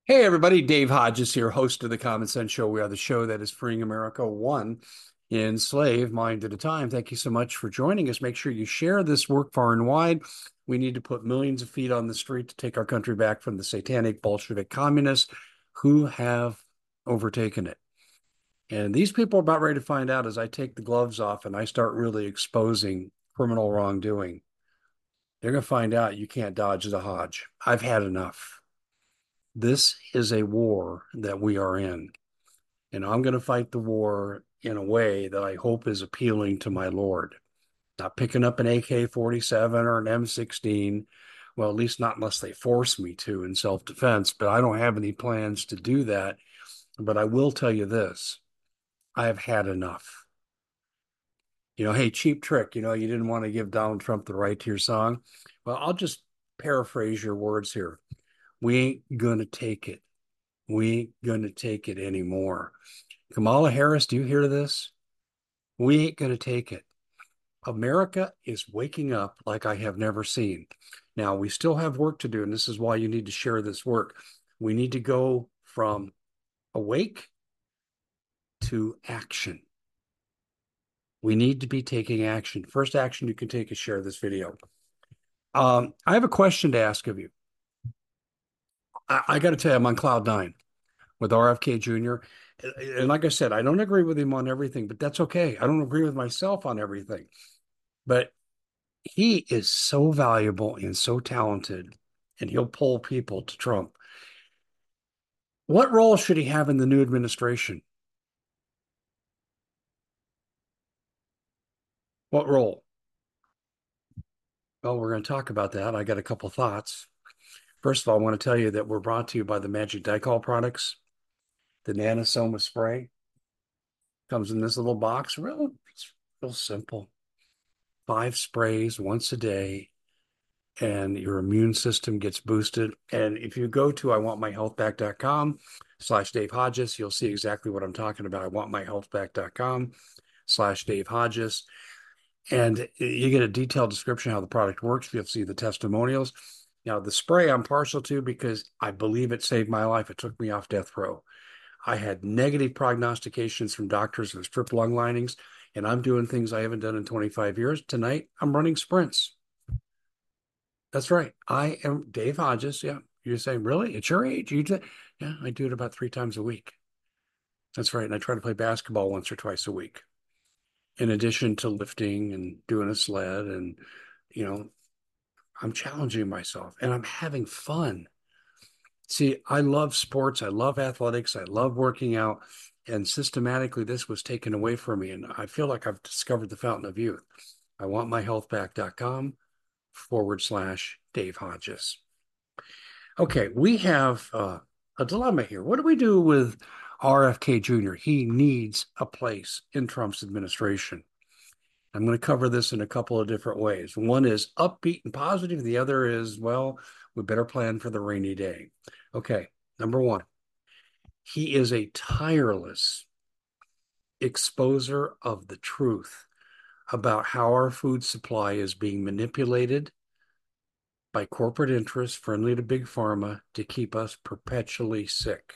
Hey everybody, Dave Hodges here, host of the Common Sense Show. We are the show that is freeing America one enslaved mind at a time. Thank you so much for joining us. Make sure you share this work far and wide. We need to put millions of feet on the street to take our country back from the satanic Bolshevik communists who have overtaken it. And these people are about ready to find out as I take the gloves off and I start really exposing criminal wrongdoing. They're going to find out you can't dodge the Hodge. I've had enough. This is a war that we are in, and I'm going to fight the war in a way that I hope is appealing to my Lord. Not picking up an AK-47 or an M16, well, at least not unless they force me to in self-defense, but I don't have any plans to do that. But I will tell you this, I have had enough. Hey, Cheap Trick, you didn't want to give Donald Trump the right to your song. Well, I'll just paraphrase your words here. We ain't going to take it. We ain't going to take it anymore. Kamala Harris, do you hear this? We ain't going to take it. America is waking up like I have never seen. Now, we still have work to do, and this is why you need to share this work. We need to go from awake to action. We need to be taking action. First action you can take is share this video. I have a question to ask of you. I got to tell you, I'm on cloud nine with RFK Jr. And like I said, I don't agree with him on everything, but that's okay. I don't agree with myself on everything. But he is so valuable and so talented, and he'll pull people to Trump. What role should he have in the new administration? What role? Well, we're going to talk about that. I got a couple thoughts. First of all, I want to tell you that we're brought to you by the Magic Dicol products. The Nanosoma spray comes in this little box. It's real simple. 5 sprays once a day, and your immune system gets boosted. And if you go to iwantmyhealthback.com/Dave Hodges, you'll see exactly what I'm talking about. iwantmyhealthback.com/Dave Hodges. And you get a detailed description of how the product works. You'll see the testimonials. Now, the spray I'm partial to because I believe it saved my life. It took me off death row. I had negative prognostications from doctors with strip lung linings, and I'm doing things I haven't done in 25 years. Tonight, I'm running sprints. That's right. I am Dave Hodges. Yeah. You're saying, really? At your age? Yeah, I do it about 3 times a week. That's right. And I try to play basketball once or twice a week, in addition to lifting and doing a sled. And, you know, I'm challenging myself and I'm having fun. See, I love sports. I love athletics. I love working out. And systematically, this was taken away from me. And I feel like I've discovered the fountain of youth. I want my healthback.com/Dave Hodges. Okay, we have a dilemma here. What do we do with RFK Jr.? He needs a place in Trump's administration. I'm going to cover this in a couple of different ways. One is upbeat and positive. The other is, well, we better plan for the rainy day. Okay, number one, he is a tireless exposer of the truth about how our food supply is being manipulated by corporate interests friendly to big pharma to keep us perpetually sick.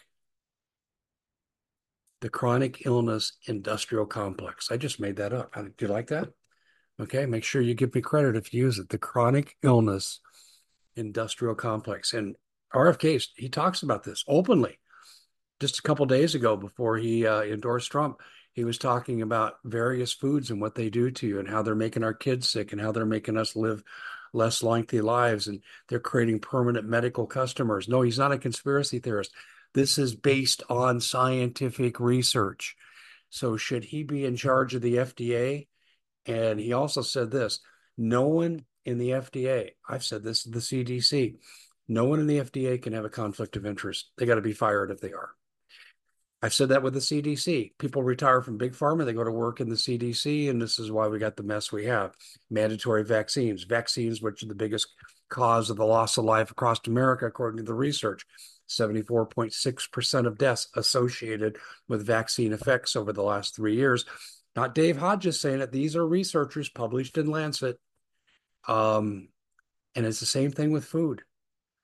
The chronic illness industrial complex. I just made that up. Do you like that? Okay, make sure you give me credit if you use it. The chronic illness industrial complex. And RFK, he talks about this openly. Just a couple days ago, before he endorsed Trump, he was talking about various foods and what they do to you and how they're making our kids sick and how they're making us live less lengthy lives and they're creating permanent medical customers. No, he's not a conspiracy theorist. This is based on scientific research. So should he be in charge of the FDA? And he also said this, no one in the FDA, I've said this, the CDC, no one in the FDA can have a conflict of interest. They got to be fired if they are. I've said that with the CDC. People retire from big pharma, they go to work in the CDC, and this is why we got the mess we have. Mandatory vaccines, which are the biggest cause of the loss of life across America, according to the research. 74.6% of deaths associated with vaccine effects over the last 3 years. Not Dave Hodges saying it. These are researchers published in Lancet. And it's the same thing with food.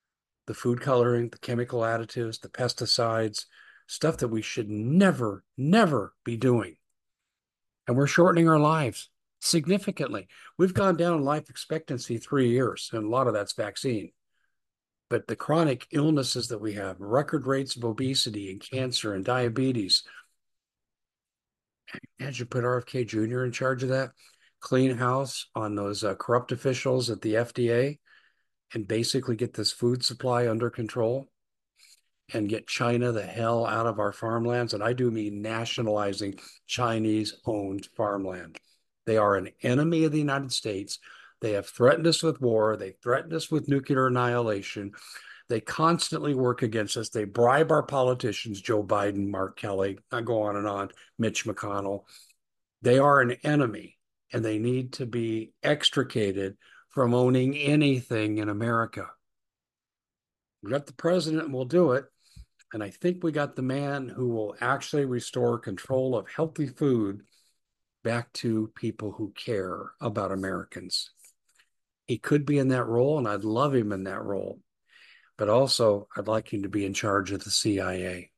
the food coloring, the chemical additives, the pesticides, stuff that we should never, never be doing. And we're shortening our lives significantly. We've gone down life expectancy 3 years, and a lot of that's vaccine. But the chronic illnesses that we have, record rates of obesity and cancer and diabetes, and you put RFK Jr. in charge of that, clean house on those corrupt officials at the FDA, and basically get this food supply under control and get China the hell out of our farmlands. And I do mean nationalizing Chinese owned farmland. They are an enemy of the United States. They have threatened us with war. They threatened us with nuclear annihilation. They constantly work against us. They bribe our politicians, Joe Biden, Mark Kelly, I go on, Mitch McConnell. They are an enemy, and they need to be extricated from owning anything in America. We got the president, and we'll do it. And I think we got the man who will actually restore control of healthy food back to people who care about Americans. He could be in that role, and I'd love him in that role. But also, I'd like him to be in charge of the CIA.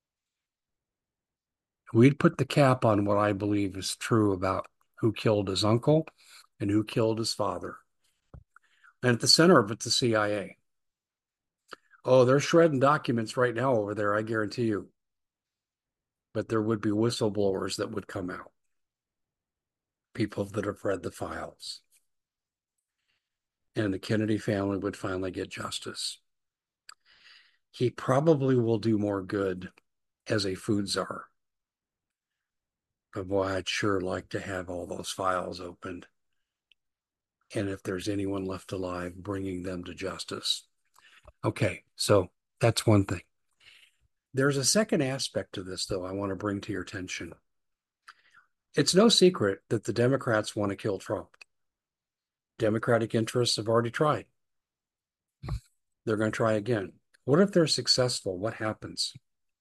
We'd put the cap on what I believe is true about who killed his uncle and who killed his father. And at the center of it's the CIA. Oh, they're shredding documents right now over there, I guarantee you. But there would be whistleblowers that would come out, people that have read the files. And the Kennedy family would finally get justice. He probably will do more good as a food czar. But boy, I'd sure like to have all those files opened. And if there's anyone left alive, bringing them to justice. Okay, so that's one thing. There's a second aspect to this, though, I want to bring to your attention. It's no secret that the Democrats want to kill Trump. Democratic interests have already tried. They're going to try again. What if they're successful? What happens?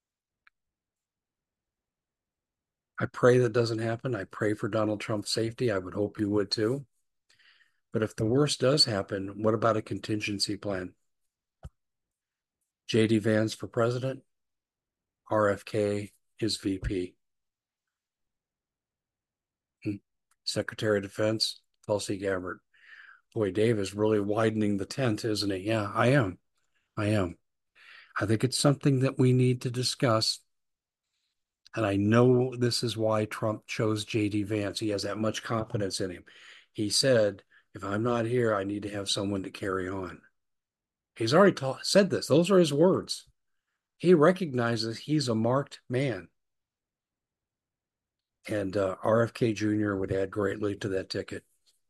I pray that doesn't happen. I pray for Donald Trump's safety. I would hope you would too. But if the worst does happen, what about a contingency plan? J.D. Vance for president, RFK is VP. Secretary of Defense, Tulsi Gabbard. Boy, Dave is really widening the tent, isn't he? Yeah, I am. I think it's something that we need to discuss. And I know this is why Trump chose J.D. Vance. He has that much confidence in him. He said, if I'm not here, I need to have someone to carry on. He's already said this. Those are his words. He recognizes he's a marked man. And RFK Jr. would add greatly to that ticket.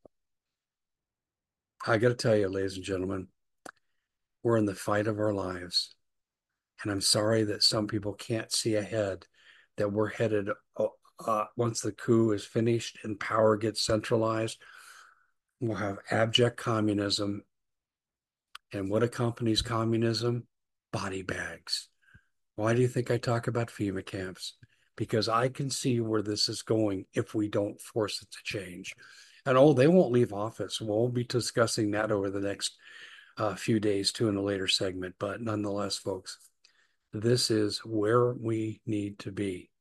I got to tell you, ladies and gentlemen, we're in the fight of our lives. And I'm sorry that some people can't see ahead, that we're headed, once the coup is finished and power gets centralized, we'll have abject communism. And what accompanies communism? Body bags. Why do you think I talk about FEMA camps? Because I can see where this is going if we don't force it to change. And they won't leave office. We'll be discussing that over the next few days too in a later segment. But nonetheless, folks, this is where we need to be.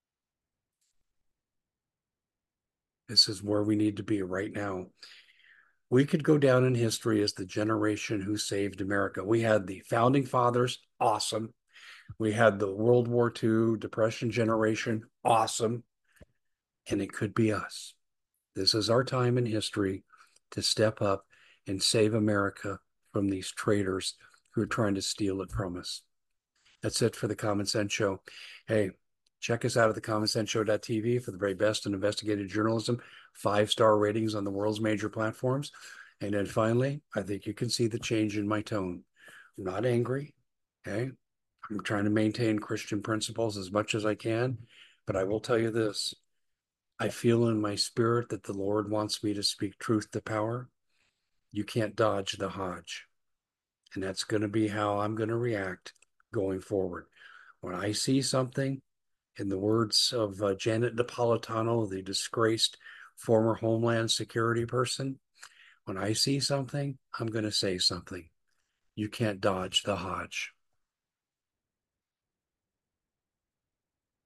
This is where we need to be right now. We could go down in history as the generation who saved America. We had the founding fathers, awesome. We had the World War II Depression generation, awesome. And it could be us. This is our time in history to step up and save America from these traitors who are trying to steal it from us. That's it for the Common Sense Show. Hey, check us out at thecommonsenseshow.tv for the very best in investigative journalism, 5-star ratings on the world's major platforms. And then finally, I think you can see the change in my tone. I'm not angry, okay? I'm trying to maintain Christian principles as much as I can, but I will tell you this. I feel in my spirit that the Lord wants me to speak truth to power. You can't dodge the Hodge. And that's going to be how I'm going to react going forward. When I see something, in the words of Janet Napolitano, the disgraced former Homeland Security person, when I see something, I'm going to say something. you can't dodge the Hodge.